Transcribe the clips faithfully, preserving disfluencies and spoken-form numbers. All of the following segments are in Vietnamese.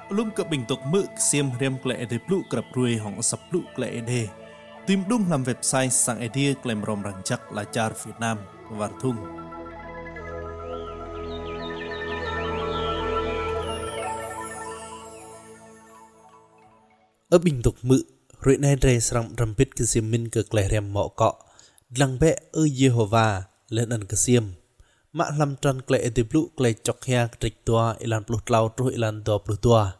Lung cập bình tục mự xiêm riêng lệ để lụ cập ruồi hỏng sập lụ lệ đề. Tìm đúng làm website sang idea claim rom răng chắc là char Việt Nam và thung. Ở bình tục mự, rồi nay rê sẵn rằm bít cái xiêm minh cực lệ rèm mọ cọ. Lăng bẹ ơ Jehovah lên ẩn cái xiêm. Mạ làm tròn lệ để lụ lệ chọc hea trịch tòa ilan plút lau trôi ilan tòa plút tòa.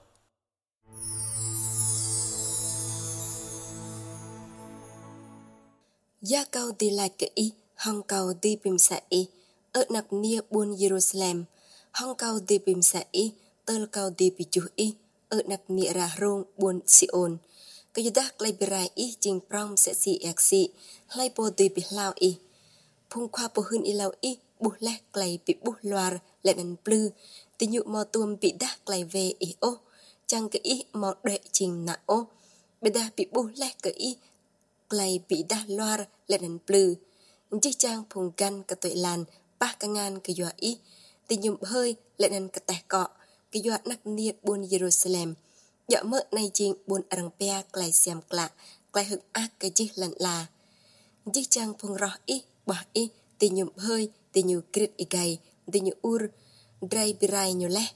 Gia cao tì lại cái y, hong cao tì bìm xa y, ở nạc nia buôn Jerusalem, hong cao tì bìm xa y, tơ cao tì bì chú y, ở nạc nia ra rong buôn Sion. Cái dù đắc lại bì rai y chinh prong sẽ si ạc si, lại bồ tì bì lao y. Phung khoa bồ hưn y lao y, bù lách lại bì bù loar, lại năn plư, tì nhụ mò tuôn bị đắc lại về y ô, chẳng cái y mò đệ chinh nạ ô, bì đà bì bù lách cái y, lại bị đa loar lên nền plư, chỉ trang phùng gan cả tội làn ba cả ngàn cái dọa ý, thì nhụm hơi lên nền cả tẻ cọ, cái dọa nắc nia buôn Jerusalem, dọa mơ này chính buôn arang pea lại xem lạ, lại hực ác cái chỉ lần là, chỉ trang phùng rõ ý bỏ ý, thì nhụm hơi, thì nhụm krit ý gầy, thì nhụm ur, dray birai nhụm lẽ,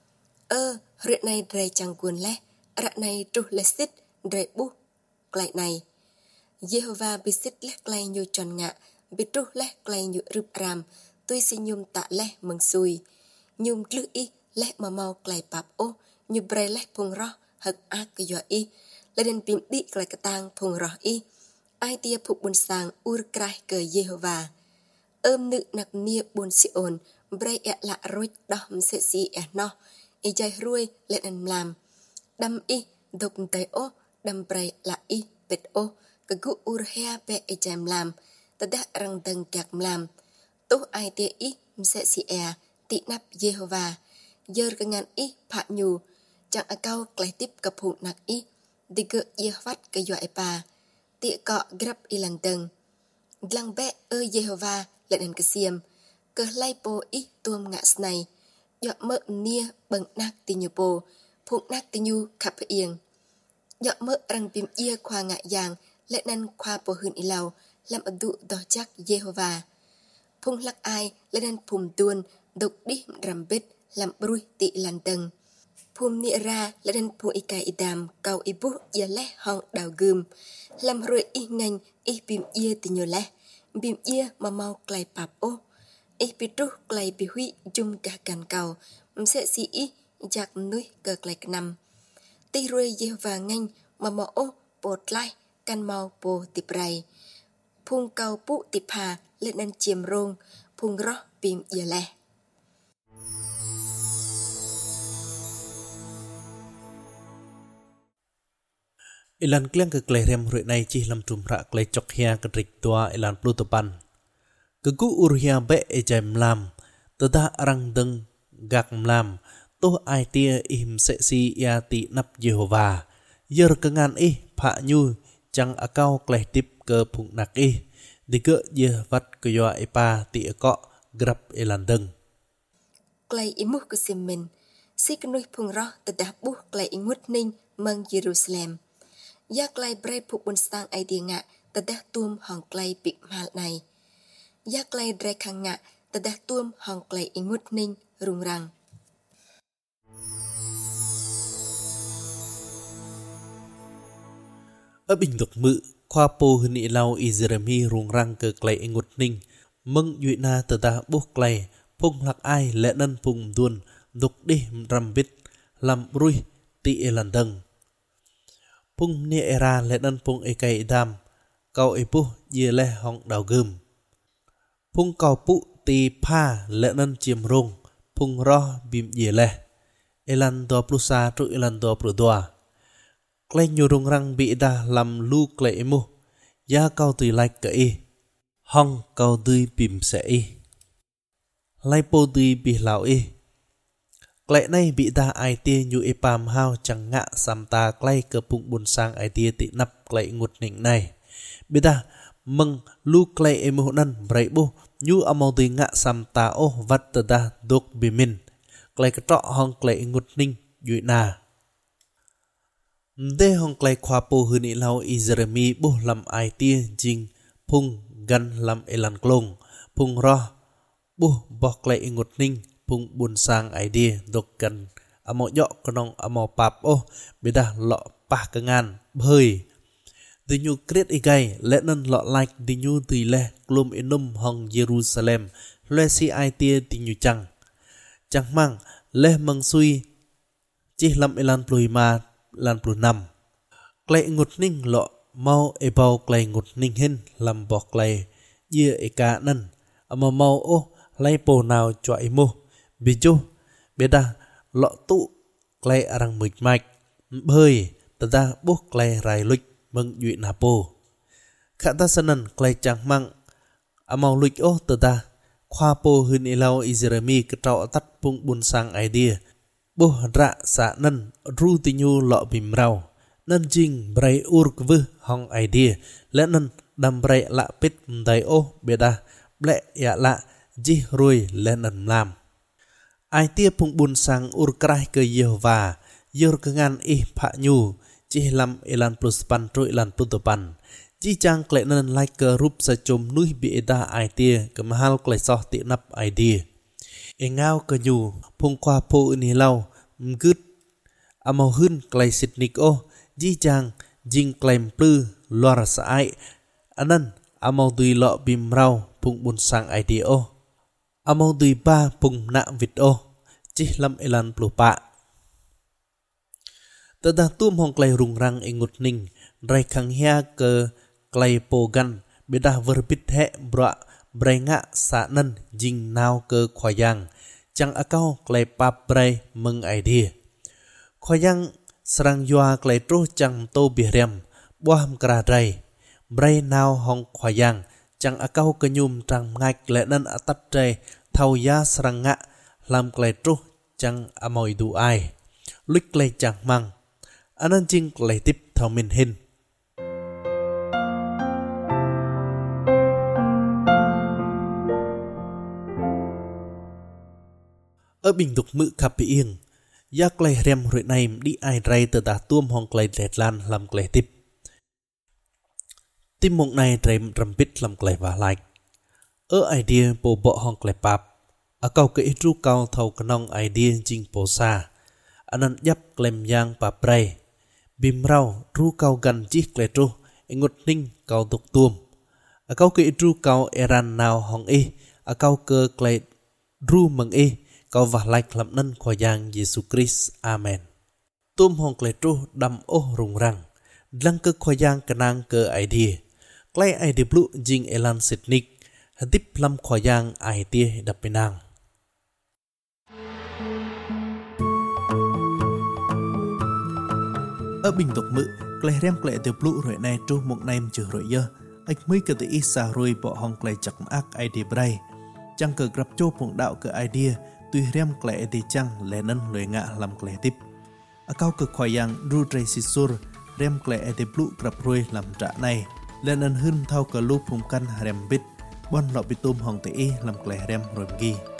ơ rượt này dray trang cuốn lẽ, rạ này tru lẽ xít, dray bu, lại này. Jehovah bị xích lét lay như tròn ngạ, bị trú lét lay như rụp ram, tuy xin nhung tạ lét mừng xùi. Nhung lư y, lét mà mau lay bạp ô, như bray lét phung rõ, hực ác cái dọa y. Lại đến bìm đi lại cái tang phung rõ y. Ai tia phục buồn sang ur krai cờ Jehovah. Ơm nữ nạc nia buồn Sion, bray ẹ lạ rối đom sẽ si ẹ no. Y dài ruôi lên ăn làm. Đâm y, độc tay ô, đâm bray lạ y, bệt ô. Cái gu ur hea bẹ e chàm làm, ta đã răng tầng kạc làm. Tố ai tia ý, sẽ si e, tị nắp Jehovah. Giờ cái ngàn ý, phạ nhù, chẳng ở cao lại tiếp cập hụt nạc ý. Đi gỡ Jehovah cái dọa bà, tị cọ grab y lần tầng. Lăng bẹ ơ Jehovah lại đến cái xiêm, cơ lai bồ ý tuôm ngã này. Dọa mơ nia bằng nạc tì nhù bồ, phụng nạc tì nhù khắp yên. Dọa mơ răng bìm ia khoa ngạ giang, lệ năn khoa bồ hưn y lau, làm ở đụ đỏ chắc Jehovah. Phung lắc ai, lệ năn phùm tuôn, độc đi rằm bít, làm brui tị làn tầng. Phùm nịa ra, lệ năn phù y cài y đàm, cầu y bú y lẽ hong đào gươm. Làm rồi y ngành, y bìm ia tì nhô lẽ, bìm ia mà mau clay bạp ô. Y bì trú clay bì huy chung cả càn cầu, sẽ xì y, chạc nuôi cờ clay nằm. Tì rồi Jehovah ngành, mà mò ô, bột lai, căn mau bồ tịp rày. Phung cao bú tịp hà lên ăn chiêm rôn, phung rõ bìm dìa lè. Ilan kliang ke klerem rui nai chi lam tum ra klei chok hia ke trik tua ilan plutopan. Ke gu ur hia be e jaim lam, tada arang deng gak mlam, to ai tia im se si ya ti nap Jehovah. Yer ke ngan ih pha nyu, chẳng ở cao kleh tip ke phụng nạc y, đi cỡ dìa vắt cơ dọa y pa tị cọ grab y lan đừng. Kleh y múc cơ xìm mình, xí cơ nuôi phụng rõ tờ đạp bú kleh y ngút ninh mang Jerusalem. Gia kleh bray phục bồn sang ai địa ngạ tờ đạp tuôm hòn kleh bị mạ này. Gia kleh bray khang ngạ tờ đạp tuôm hòn kleh y ngút ninh rung răng. Ở bình tục mự, khoa po hân ý lau y Jeremy rung răng cơ klei ngụt ninh, mâng dụy na tờ ta bốc klei, phung lạc ai lẽ nân phung tuôn, đục đi rằm bít, làm rui tị e lần đâng. Phung nia era lẽ nân phung e cây đam, cầu e pu dìa lẽ hong đào gươm. Phung cầu pu tì pa lẽ nân chiêm rung, phung ro bìm dìa lẽ. E lần đo plusa trụ e lần đo pru doa. Klei nyorong rang bị đa làm lu klei mu, ya cao tùy like cái y, hong cao tùy bìm sẽ y, lai po tùy bị lão y. Klei này bị đa ai tia nhu e pam hao chẳng ngạ sam ta klei cơ phụng buồn sang ai tia tị nắp klei ngụt nịnh này. Bị đa mừng lu klei e mu nan bray bu nhu amau tùy ngạ sam ta ô vắt tờ đa đốc bì min, klei cái trọ hong klei ngụt nịnh dụi na. Đê hong clay khoa po hư nị lau Izeremi bố làm ai tia jing phung gan làm elan klong phung ro bố bọc clay ngột ninh phung buồn sang idea độc cần amo nhọ konong amo pap ô beda lọ pa kengan bơi the new great igai let non lọ like the new tùy le klum enum hong Jerusalem le si ai tia ti new chang chang mang le mang sui chỉ làm elan plui ma lan plui năm clay ngột ninh lọ mau e bao clay ngột ninh hin làm bọc clay ye e ka nan amo mau ô lay po nào chọi mu bi chu beda lọ tụ clay arang mịch mạch bơi tada bố clay rai lịch mừng dụy nà po khả ta sanan clay chẳng mang amau lịch ô tada khoa po hün ilau Izeremi cái trọ tắt pung bun sang idea bố rạ xạ nân ru tinyu lọ bìm rau nân jing bray ur kvư hong idea lẽ nân đam bray lạ pít đầy ô beda lẹ ya lạ ji ruồi lên nân làm ai tia pung bun sang ur krai ke Yehova yor kengan ih pha nyu chi lam elan plus pan troi lan putopan chi chang kle nan like ke rup sa chom nui bi eda ai tia ke mahal kle so ti nap idea e ngao ke nyu pung kwa po ni lau mgut amau hun kle sitnik o chi chang jing klem plu lor sa ai anan amau tui lo bim rau pung bun sang idea o amau tui ba pung na vit o chi lam elan plu pa tada tum hong clay rung rang engut ning rai khang hia ke clay pogan beda verbit he bra brenga sa nan jing nao ke khoyang chang akau clay pap bray meng idea khoyang sarang yua clay tro chang to bihrem boam kra rai bray nao hong khoyang chang akau ke nyum trang ngak le nan atat trai thau ya sarang nga làm clay tro chang amoy du ai lik clay chang mang anan jing clay tip thau min hin ở bình tục mự khắp bị yên ya clay rem rồi này đi ai ray từ ta tuom hong clay lẹt lan làm clay tip tim mộng này rem rampit làm clay và like ở idea bộ bộ hong clay pap ở câu cái ru cao thầu kanong idea jing po sa anan yap klem yang pa pray bim rau ru cao gan chi clay tru engot ning cao tuk tuom ở câu cái ru cao eran nào hong e ở câu cơ clay ru meng e câu và like làm nân khoa giang Jesus Christ amen tuom hong clay tru đam ô rung rang lang cơ khoa giang kanang cơ idea clay idea blue jing elan sitnik hadip lam khoa giang idea đập penang ở bình tục mự clay rem clay từ blue rồi này tru một nem chữ rồi dơ ách mới cái tự ít xa rồi bỏ hong clay chặt ác idea bray chẳng cờ gặp cho phong đạo cơ idea tuy rem clay thì chẳng lẽ nân lời ngạ làm clay tiếp ở cao cực khoai yang ru tray sisur rem clay thì blue gặp rồi làm trả này lẽ nân hơn thao cờ lu phùng căn rem bít bon lọ bị tôm hong tự làm clay rem rồi ghi